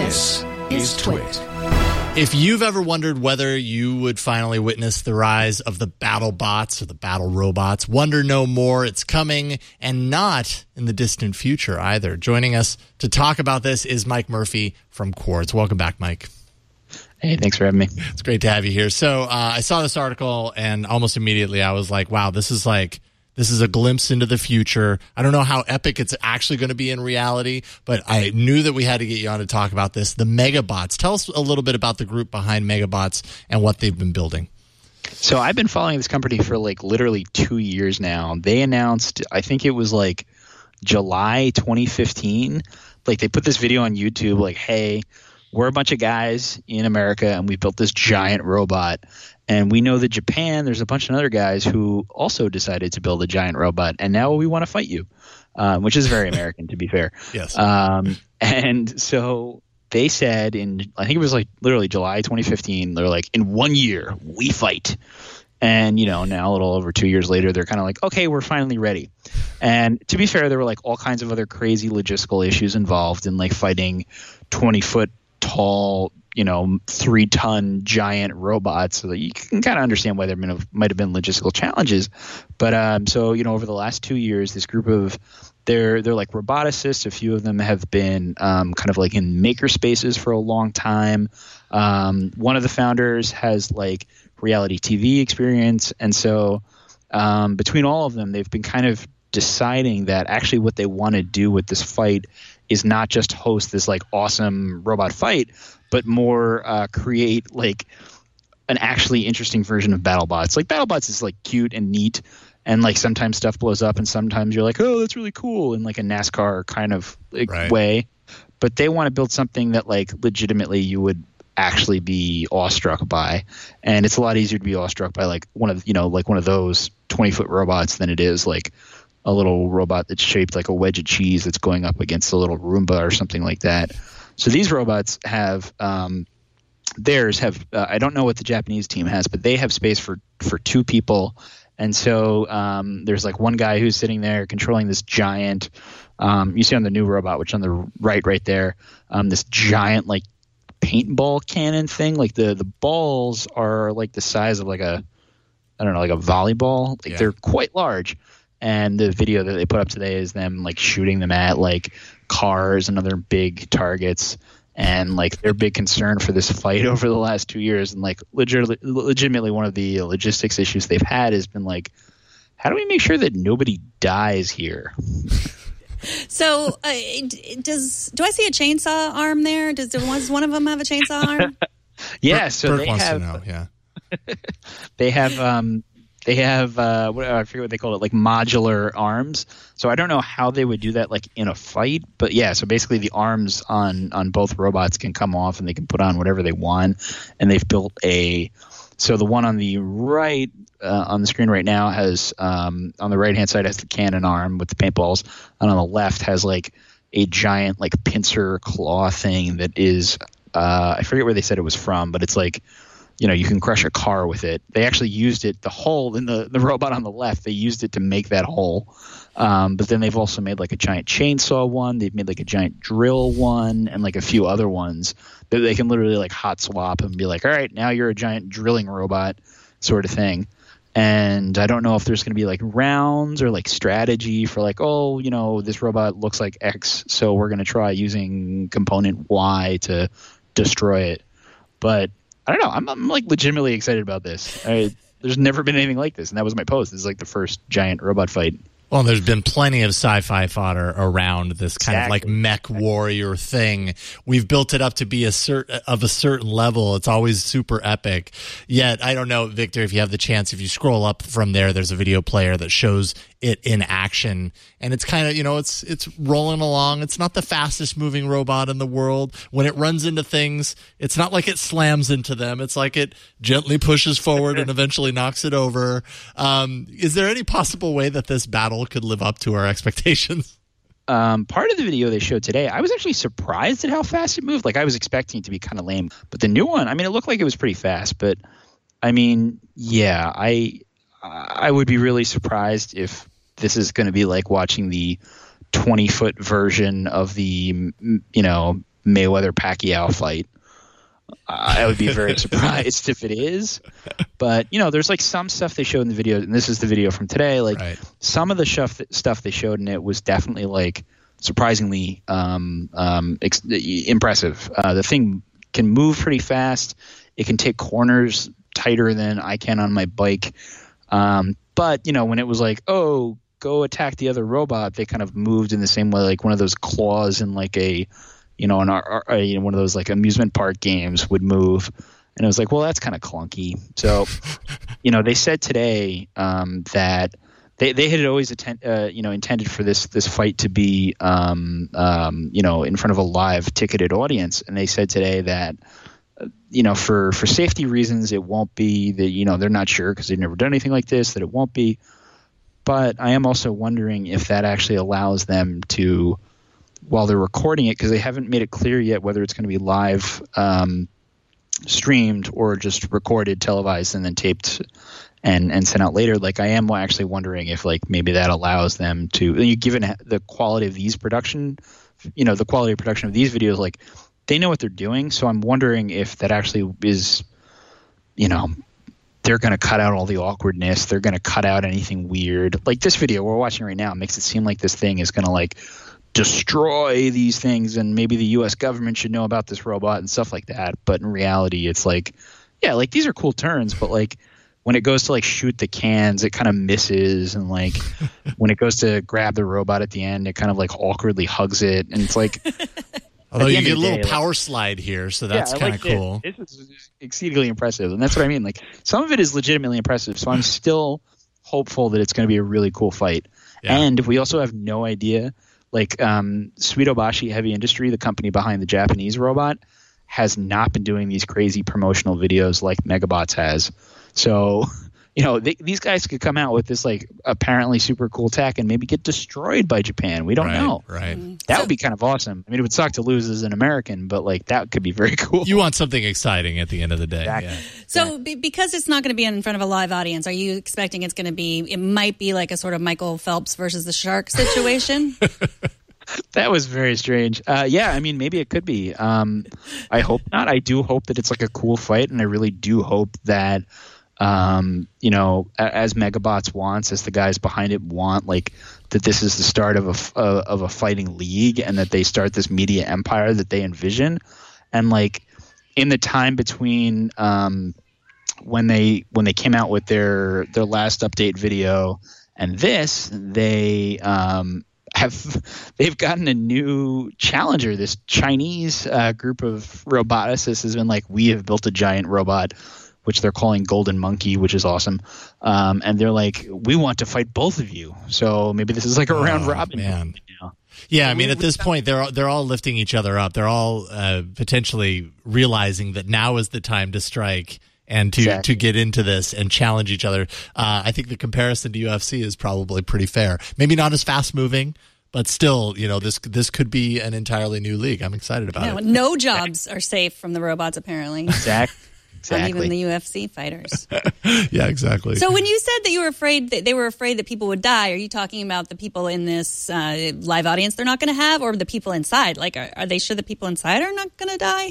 This is Twit. If you've ever wondered whether you would finally witness the rise of the battle bots or the battle robots, wonder no more. It's coming, and not in the distant future either. Joining us to talk about this is Mike Murphy from Quartz. Welcome back, Mike. Hey, thanks for having me. It's great to have you here. So I saw this article, and almost immediately I was like, wow, this is a glimpse into the future. I don't know how epic it's actually going to be in reality, but I knew that we had to get you on to talk about this. The Megabots. Tell us a little bit about the group behind Megabots and what they've been building. So I've been following this company for literally 2 years now. They announced, I think it was July 2015. They put this video on YouTube hey, we're a bunch of guys in America and we built this giant robot. And we know that Japan, there's a bunch of other guys who also decided to build a giant robot, and now we want to fight you, which is very American, to be fair. Yes. And so they said I think it was literally July 2015, they're like, in 1 year, we fight. And, now a little over 2 years later, they're kind of like, okay, we're finally ready. And to be fair, there were all kinds of other crazy logistical issues involved in fighting 20-foot tall 3-ton giant robots, so that you can kind of understand why there might have been logistical challenges. But so over the last 2 years, this group of they're roboticists. A few of them have been kind of in maker spaces for a long time. One of the founders has reality TV experience, and so between all of them, they've been kind of deciding that actually what they want to do with this fight is not just host this awesome robot fight, but more create an actually interesting version of BattleBots. BattleBots is cute and neat, and sometimes stuff blows up, and sometimes you're like, oh, that's really cool in a NASCAR kind of way. But they want to build something that legitimately you would actually be awestruck by, and it's a lot easier to be awestruck by one of those 20-foot robots than it is a little robot that's shaped like a wedge of cheese that's going up against a little Roomba or something like that. So these robots have theirs have I don't know what the Japanese team has, but they have space for 2 people. And so there's one guy who's sitting there controlling this giant you see on the new robot, which on the right there, this giant paintball cannon thing. The balls are the size of a volleyball. They're quite large. And the video that they put up today is them shooting them at cars and other big targets. And their big concern for this fight over the last 2 years, and legitimately one of the logistics issues they've had has been how do we make sure that nobody dies here? So do I see a chainsaw arm there? Does one of them have a chainsaw arm? Yeah. So Bert they wants have. to know, yeah. They have I forget what they call it, modular arms. So I don't know how they would do that in a fight, but yeah. So basically, the arms on both robots can come off, and they can put on whatever they want. And they've built so the one on the right on the screen right now has on the right hand side has the cannon arm with the paintballs, and on the left has a giant pincer claw thing that is I forget where they said it was from, but it's you can crush a car with it. They actually used it, the hole in the robot on the left, they used it to make that hole. But then they've also made a giant chainsaw one. They've made a giant drill one, and a few other ones that they can literally hot swap and be all right, now you're a giant drilling robot sort of thing. And I don't know if there's going to be rounds or strategy for this robot looks like X, so we're going to try using component Y to destroy it. But I don't know. I'm legitimately excited about this. There's never been anything like this, and that was my post. This is the first giant robot fight. Well, there's been plenty of sci-fi fodder around this kind of mech warrior thing. We've built it up to be of a certain level. It's always super epic. Yet, I don't know, Victor, if you have the chance, if you scroll up from there's a video player that shows it in action, and it's kind of it's rolling along. It's not the fastest moving robot in the world. When it runs into things, it's not it slams into them. It's it gently pushes forward and eventually knocks it over. Is there any possible way that this battle could live up to our expectations? Part of the video they showed today, I was actually surprised at how fast it moved. I was expecting it to be kind of lame, but the new one, it looked like it was pretty fast. But yeah, I would be really surprised if this is going to be watching the 20-foot version of the Mayweather-Pacquiao fight. I would be very surprised if it is. But, there's like some stuff they showed in the video, and this is the video from today. Like some of the stuff they showed in it was definitely like surprisingly impressive. The thing can move pretty fast. It can take corners tighter than I can on my bike. But, when it was like, oh, go attack the other robot, they kind of moved in the same way, like one of those claws in like one of those like amusement park games would move. And it was like, well, that's kind of clunky. So, they said today that they had always intended for this fight to be, in front of a live ticketed audience. And they said today that, for safety reasons, it won't be that, they're not sure because they've never done anything like this, that it won't be. But I am also wondering if that actually allows them to, while they're recording it, because they haven't made it clear yet whether it's going to be live streamed or just recorded, televised, and then taped and sent out later. Like, I am actually wondering if like maybe that allows them to, given the quality of these production, the quality of production of these videos, like they know what they're doing. So I'm wondering if that actually is, they're going to cut out all the awkwardness. They're going to cut out anything weird. Like this video we're watching right now makes it seem like this thing is going to like destroy these things, and maybe the U.S. government should know about this robot and stuff like that. But in reality, it's like, yeah, like these are cool turns, but like when it goes to like shoot the cans, it kind of misses, and like when it goes to grab the robot at the end, it kind of like awkwardly hugs it, and it's like. Although you get a little power slide here, so that's kind of cool. This is exceedingly impressive, and that's what I mean. Like some of it is legitimately impressive, so I'm still hopeful that it's going to be a really cool fight. Yeah. And we also have no idea. Like Suitobashi Heavy Industry, the company behind the Japanese robot, has not been doing these crazy promotional videos like Megabots has. So, these guys could come out with this like apparently super cool tech and maybe get destroyed by Japan. We don't know. Right. That would be kind of awesome. I mean, it would suck to lose as an American, but like that could be very cool. You want something exciting at the end of the day. Exactly. Yeah. So because it's not going to be in front of a live audience, are you expecting it might be like a sort of Michael Phelps versus the shark situation? That was very strange. Yeah, I mean, maybe it could be. I hope not. I do hope that it's like a cool fight, and I really do hope that, as Megabots wants, as the guys behind it want, like that this is the start of a fighting league, and that they start this media empire that they envision, and like in the time between when they came out with their last update video and this, they've gotten a new challenger. This Chinese group of roboticists has been like, we have built a giant robot, which they're calling Golden Monkey, which is awesome. And they're like, we want to fight both of you. So maybe this is like a round robin. Man. Yeah, I mean, at this point, they're all lifting each other up. They're all potentially realizing that now is the time to strike and to get into this and challenge each other. I think the comparison to UFC is probably pretty fair. Maybe not as fast moving, but still, this could be an entirely new league. I'm excited about it. No jobs are safe from the robots, apparently. Exactly. Not even the UFC fighters. Yeah, exactly. So when you said that you were afraid that they were afraid that people would die, are you talking about the people in this live audience they're not going to have, or the people inside? Like, are they sure the people inside are not going to die?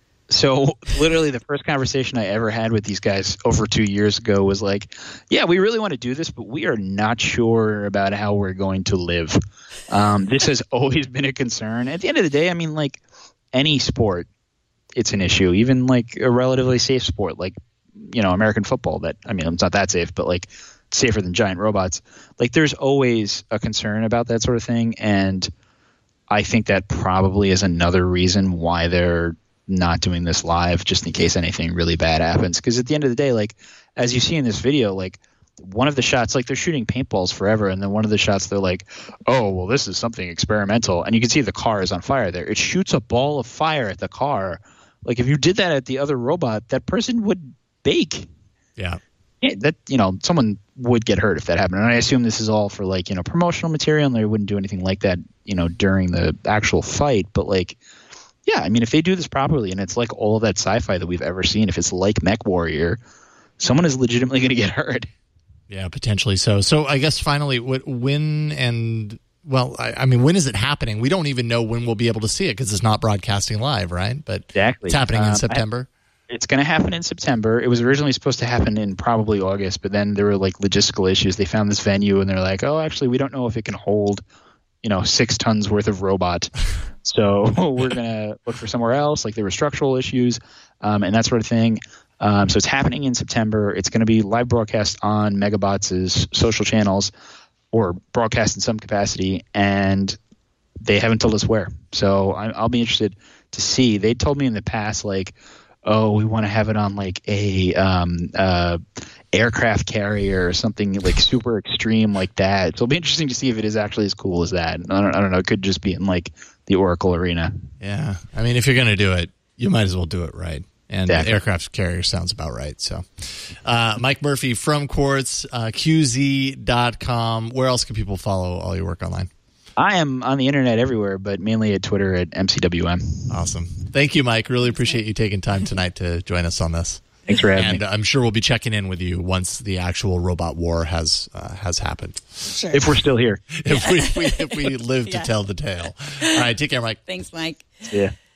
So literally the first conversation I ever had with these guys over 2 years ago was like, yeah, we really want to do this, but we are not sure about how we're going to live. This has always been a concern. At the end of the day, I mean, like any sport, it's an issue, even like a relatively safe sport like, American football that, I mean, it's not that safe, but like safer than giant robots. Like there's always a concern about that sort of thing. And I think that probably is another reason why they're not doing this live, just in case anything really bad happens. Because at the end of the day, like as you see in this video, like one of the shots, like they're shooting paintballs forever, and then one of the shots they're like, oh, well, this is something experimental, and you can see the car is on fire there. It shoots a ball of fire at the car. Like if you did that at the other robot, that person would bake. Yeah, that someone would get hurt if that happened. And I assume this is all for like promotional material, and they wouldn't do anything like that during the actual fight. But like, yeah, I mean, if they do this properly and it's like all of that sci-fi that we've ever seen, if it's like Mech Warrior, someone is legitimately going to get hurt. Yeah, potentially so. So I guess finally, when and Well, I mean, when is it happening? We don't even know when we'll be able to see it because it's not broadcasting live, right? But exactly. It's happening in September. It's going to happen in September. It was originally supposed to happen in probably August, but then there were like logistical issues. They found this venue and they're like, oh, actually, we don't know if it can hold, 6 tons worth of robot. So we're going to look for somewhere else. Like there were structural issues and that sort of thing. So it's happening in September. It's going to be live broadcast on Megabots' social channels or broadcast in some capacity. And they haven't told us where. So I'll be interested to see. They told me in the past, like, oh, we want to have it on like a aircraft carrier or something like super extreme like that. So it'll be interesting to see if it is actually as cool as that. I don't know. It could just be in like the Oracle Arena. Yeah. I mean, if you're going to do it, you might as well do it right. And exactly. Aircraft carrier sounds about right. So Mike Murphy from Quartz, QZ.com. Where else can people follow all your work online? I am on the internet everywhere, but mainly at Twitter at MCWM. Awesome. Thank you, Mike. Really appreciate you taking time tonight to join us on this. Thanks for having me. And I'm sure we'll be checking in with you once the actual robot war has happened. Sure. If we're still here. If we live to tell the tale. All right. Take care, Mike. Thanks, Mike. Yeah.